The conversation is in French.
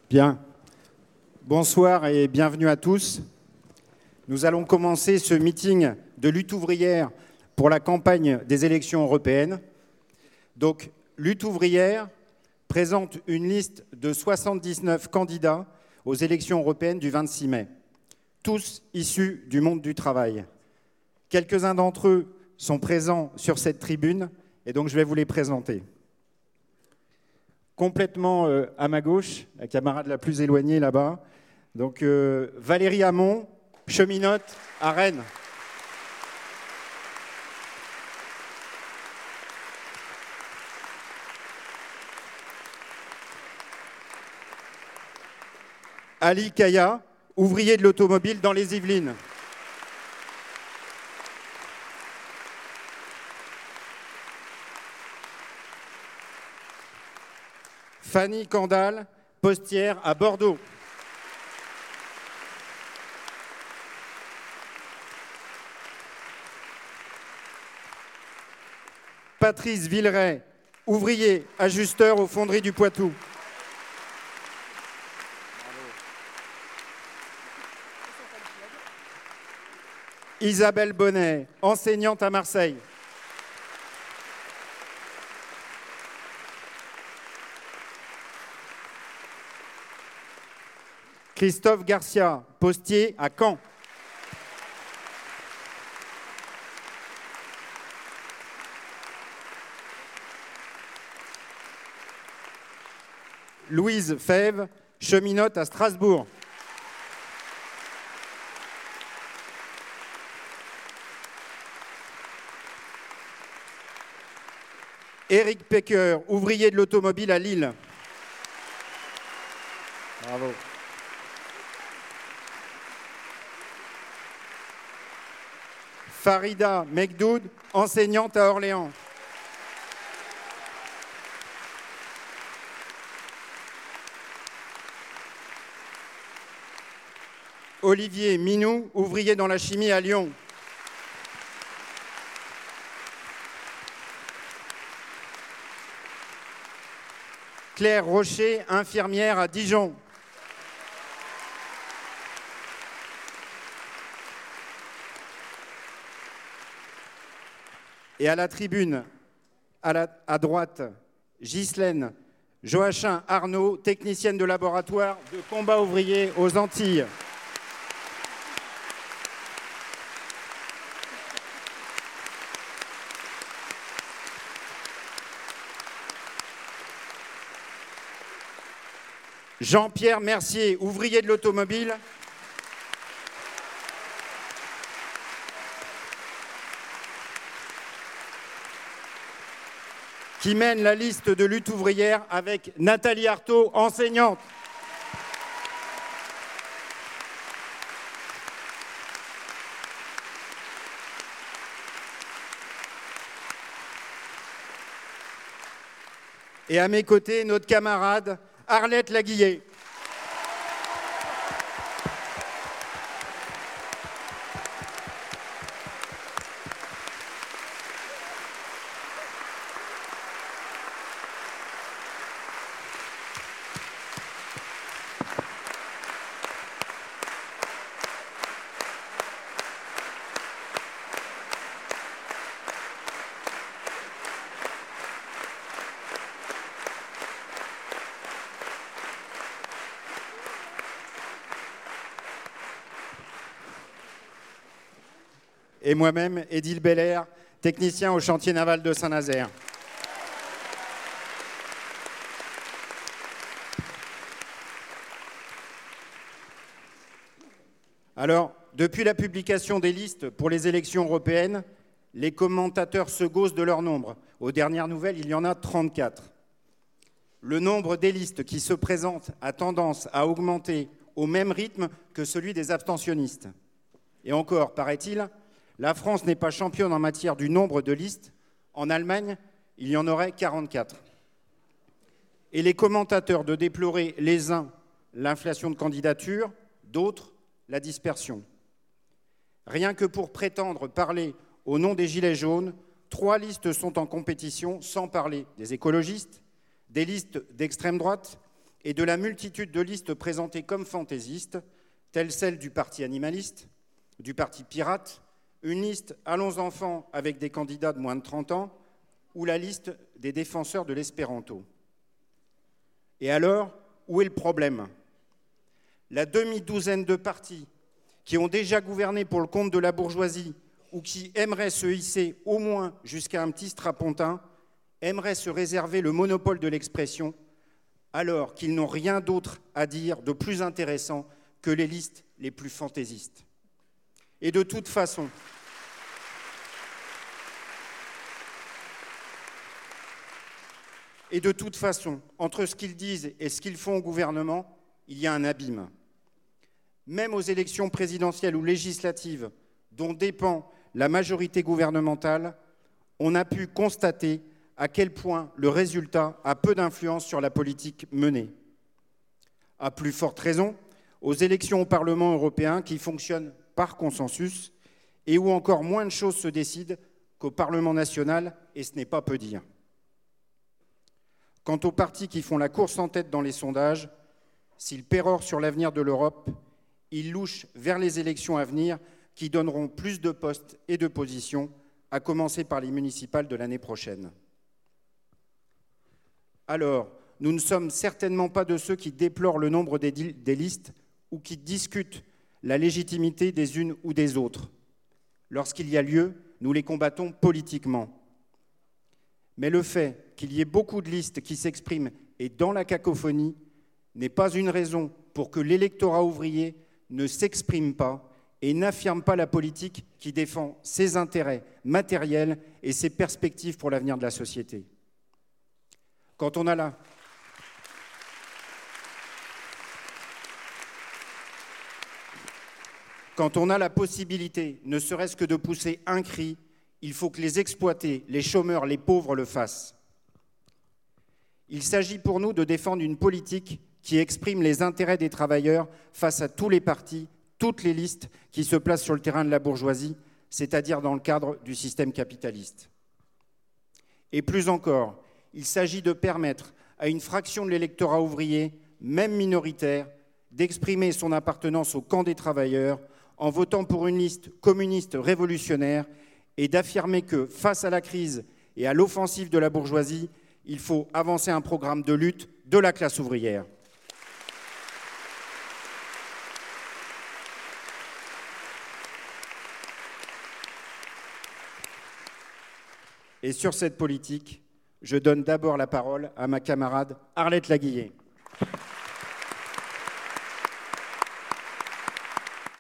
Bien. Bonsoir et bienvenue à tous. Nous allons commencer ce meeting de lutte ouvrière pour la campagne des élections européennes. Donc, lutte ouvrière présente une liste de 79 candidats aux élections européennes du 26 mai, tous issus du monde du travail. Quelques-uns d'entre eux sont présents sur cette tribune et donc je vais vous les présenter. Complètement à ma gauche, la camarade la plus éloignée là-bas. Donc Valérie Hamon, cheminote à Rennes. Ali Kaya, ouvrier de l'automobile dans les Yvelines. Fanny Candal, postière à Bordeaux. Patrice Villeray, ouvrier ajusteur aux fonderies du Poitou. Isabelle Bonnet, enseignante à Marseille. Christophe Garcia, postier à Caen. Louise Fèvre, cheminote à Strasbourg. Éric Pecker, ouvrier de l'automobile à Lille. Bravo. Farida Mekdoud, enseignante à Orléans. Olivier Minou, ouvrier dans la chimie à Lyon. Claire Rocher, infirmière à Dijon. Et à la tribune, à droite, Ghislaine Joachim Arnaud, technicienne de laboratoire de combat ouvrier aux Antilles. Jean-Pierre Mercier, ouvrier de l'automobile. Qui mène la liste de lutte ouvrière avec Nathalie Arthaud, enseignante. Et à mes côtés, notre camarade Arlette Laguillet. Et moi-même, Édile Belair, technicien au chantier naval de Saint-Nazaire. Alors, depuis la publication des listes pour les élections européennes, les commentateurs se gaussent de leur nombre. Aux dernières nouvelles, il y en a 34. Le nombre des listes qui se présentent a tendance à augmenter au même rythme que celui des abstentionnistes. Et encore, paraît-il, la France n'est pas championne en matière du nombre de listes. En Allemagne, il y en aurait 44. Et les commentateurs de déplorer les uns l'inflation de candidatures, d'autres la dispersion. Rien que pour prétendre parler au nom des Gilets jaunes, 3 listes sont en compétition, sans parler des écologistes, des listes d'extrême droite et de la multitude de listes présentées comme fantaisistes, telle celle du parti animaliste, du parti pirate, une liste « Allons enfants » avec des candidats de moins de 30 ans, ou la liste des défenseurs de l'espéranto. Et alors, où est le problème? La demi-douzaine de partis qui ont déjà gouverné pour le compte de la bourgeoisie ou qui aimeraient se hisser au moins jusqu'à un petit strapontin, aimeraient se réserver le monopole de l'expression, alors qu'ils n'ont rien d'autre à dire de plus intéressant que les listes les plus fantaisistes. Et de toute façon, entre ce qu'ils disent et ce qu'ils font au gouvernement, il y a un abîme. Même aux élections présidentielles ou législatives, dont dépend la majorité gouvernementale, on a pu constater à quel point le résultat a peu d'influence sur la politique menée. À plus forte raison, aux élections au Parlement européen qui fonctionnent par consensus et où encore moins de choses se décident qu'au Parlement national, et ce n'est pas peu dire. Quant aux partis qui font la course en tête dans les sondages, s'ils pérorent sur l'avenir de l'Europe, ils louchent vers les élections à venir qui donneront plus de postes et de positions, à commencer par les municipales de l'année prochaine. Alors, nous ne sommes certainement pas de ceux qui déplorent le nombre des listes ou qui discutent la légitimité des unes ou des autres. Lorsqu'il y a lieu, nous les combattons politiquement. Mais le fait qu'il y ait beaucoup de listes qui s'expriment et dans la cacophonie n'est pas une raison pour que l'électorat ouvrier ne s'exprime pas et n'affirme pas la politique qui défend ses intérêts matériels et ses perspectives pour l'avenir de la société. Quand on a la possibilité, ne serait-ce que de pousser un cri, il faut que les exploités, les chômeurs, les pauvres le fassent. Il s'agit pour nous de défendre une politique qui exprime les intérêts des travailleurs face à tous les partis, toutes les listes qui se placent sur le terrain de la bourgeoisie, c'est-à-dire dans le cadre du système capitaliste. Et plus encore, il s'agit de permettre à une fraction de l'électorat ouvrier, même minoritaire, d'exprimer son appartenance au camp des travailleurs en votant pour une liste communiste révolutionnaire et d'affirmer que, face à la crise et à l'offensive de la bourgeoisie, il faut avancer un programme de lutte de la classe ouvrière. Et sur cette politique, je donne d'abord la parole à ma camarade Arlette Laguillet.